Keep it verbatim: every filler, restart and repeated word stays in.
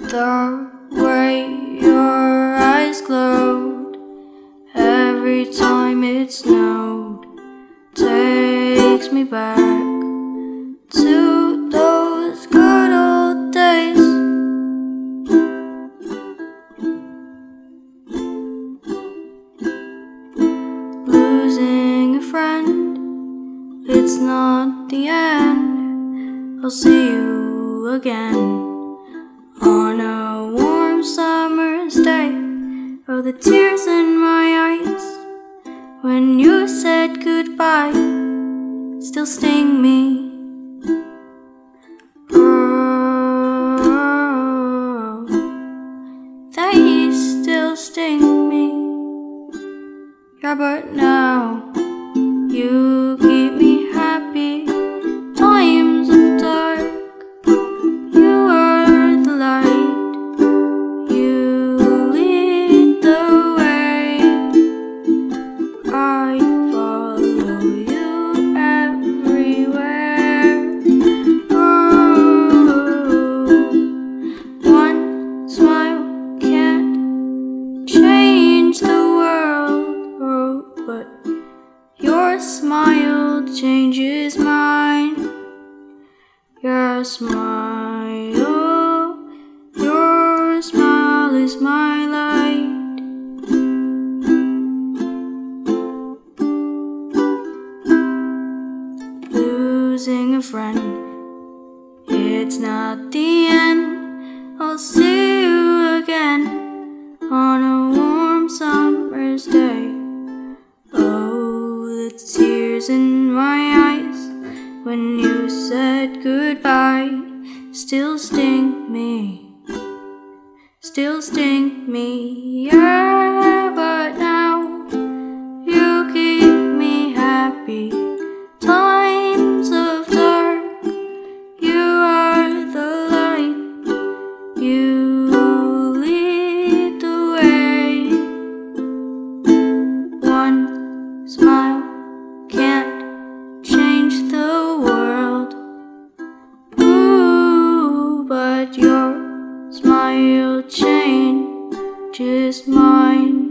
The way your eyes glowed every time it snowed takes me back to those good old days. Losing a friend, it's not the end. I'll see you again on a warm summer's day. Oh, the tears in my eyes when you said goodbye still sting me. Oh, they still sting me. Yeah, but now you keep me happy. Times of dark, you are the light. You lead the way. I follow you everywhere. Oh, one smile can't change the world. Oh, but your smile changes mine. Your smile, your smile is my light. Losing a friend, it's not the end. I'll see you again on a warm summer's day. Oh, the tears in my eyes when you said goodbye still sting me, still sting me. Yeah, but now you keep me happy. Times of dark, you are the light. You lead the way. One smile can't change the world. Ooh, but your smile changes mine.